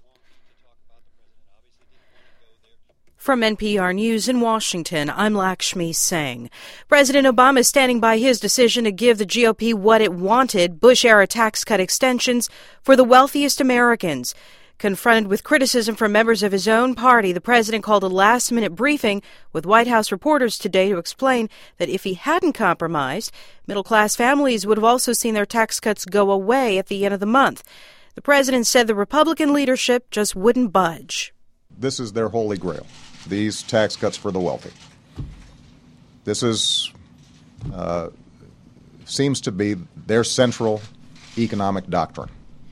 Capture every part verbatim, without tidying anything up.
From N P R News in Washington, I'm Lakshmi Singh. President Obama is standing by his decision to give the G O P what it wanted, Bush-era tax cut extensions for the wealthiest Americans. Confronted with criticism from members of his own party, the president called a last-minute briefing with White House reporters today to explain that if he hadn't compromised, middle-class families would have also seen their tax cuts go away at the end of the month. The president said the Republican leadership just wouldn't budge. This is their holy grail, these tax cuts for the wealthy. This is uh, seems to be their central economic doctrine.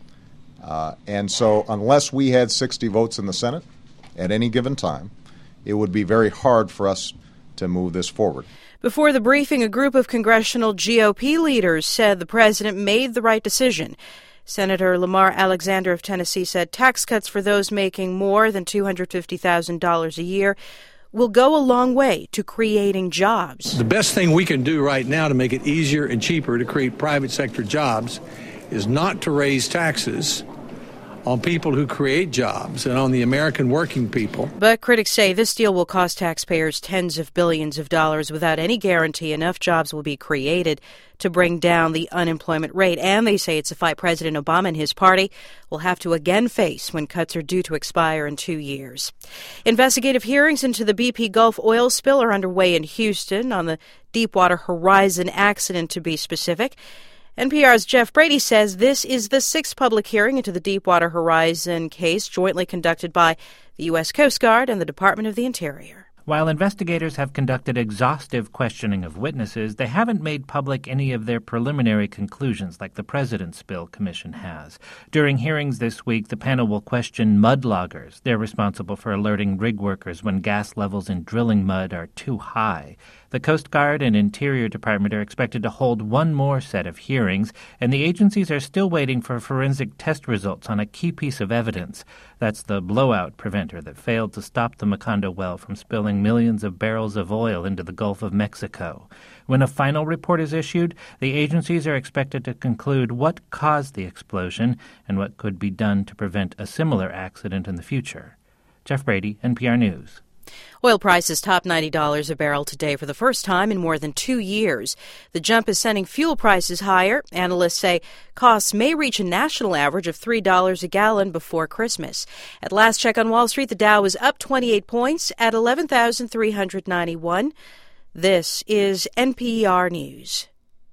Uh, and so unless we had sixty votes in the Senate at any given time, it would be very hard for us to move this forward. Before the briefing, a group of congressional G O P leaders said the president made the right decision. Senator Lamar Alexander of Tennessee said tax cuts for those making more than two hundred fifty thousand dollars a year will go a long way to creating jobs. The best thing we can do right now to make it easier and cheaper to create private sector jobs is not to raise taxes on people who create jobs and on the American working people. But critics say this deal will cost taxpayers tens of billions of dollars without any guarantee enough jobs will be created to bring down the unemployment rate. And they say it's a fight President Obama and his party will have to again face when cuts are due to expire in two years. Investigative hearings into the B P Gulf oil spill are underway in Houston on the Deepwater Horizon accident, to be specific. N P R's Jeff Brady says this is the sixth public hearing into the Deepwater Horizon case jointly conducted by the U S Coast Guard and the Department of the Interior. While investigators have conducted exhaustive questioning of witnesses, they haven't made public any of their preliminary conclusions like the President's Spill Commission has. During hearings this week, the panel will question mud loggers. They're responsible for alerting rig workers when gas levels in drilling mud are too high. The Coast Guard and Interior Department are expected to hold one more set of hearings, and the agencies are still waiting for forensic test results on a key piece of evidence. That's the blowout preventer that failed to stop the Macondo well from spilling millions of barrels of oil into the Gulf of Mexico. When a final report is issued, the agencies are expected to conclude what caused the explosion and what could be done to prevent a similar accident in the future. Jeff Brady, N P R News. Oil prices topped ninety dollars a barrel today for the first time in more than two years. The jump is sending fuel prices higher. Analysts say costs may reach a national average of three dollars a gallon before Christmas. At last check on Wall Street, the Dow was up twenty-eight points at eleven thousand three hundred ninety-one. This is N P R News.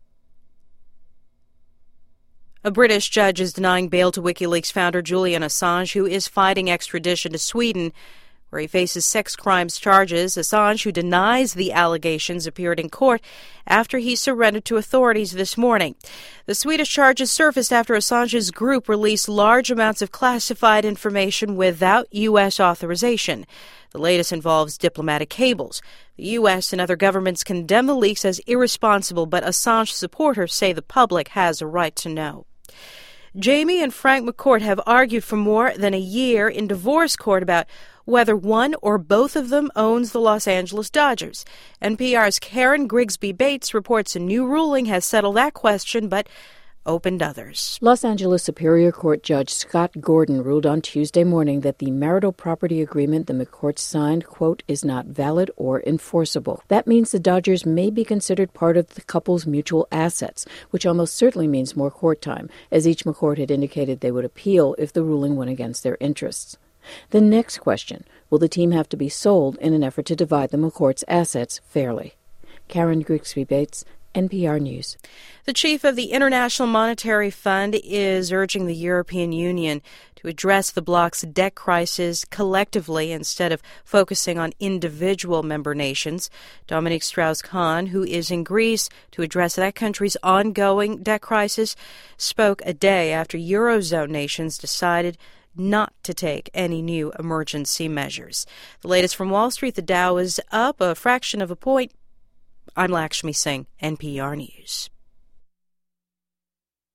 A British judge is denying bail to WikiLeaks founder Julian Assange, who is fighting extradition to Sweden, where he faces sex crimes charges. Assange, who denies the allegations, appeared in court after he surrendered to authorities this morning. The Swedish charges surfaced after Assange's group released large amounts of classified information without U S authorization. The latest involves diplomatic cables. The U S and other governments condemn the leaks as irresponsible, but Assange supporters say the public has a right to know. Jamie and Frank McCourt have argued for more than a year in divorce court about whether one or both of them owns the Los Angeles Dodgers. N P R's Karen Grigsby Bates reports a new ruling has settled that question, but opened others. Los Angeles Superior Court Judge Scott Gordon ruled on Tuesday morning that the marital property agreement the McCourts signed, quote, is not valid or enforceable. That means the Dodgers may be considered part of the couple's mutual assets, which almost certainly means more court time, as each McCourt had indicated they would appeal if the ruling went against their interests. The next question, will the team have to be sold in an effort to divide the McCourts' assets fairly? Karen Grigsby Bates, N P R News. The chief of the International Monetary Fund is urging the European Union to address the bloc's debt crisis collectively instead of focusing on individual member nations. Dominique Strauss-Kahn, who is in Greece to address that country's ongoing debt crisis, spoke a day after Eurozone nations decided not to take any new emergency measures. The latest from Wall Street, the Dow is up a fraction of a point. I'm Lakshmi Singh, N P R News.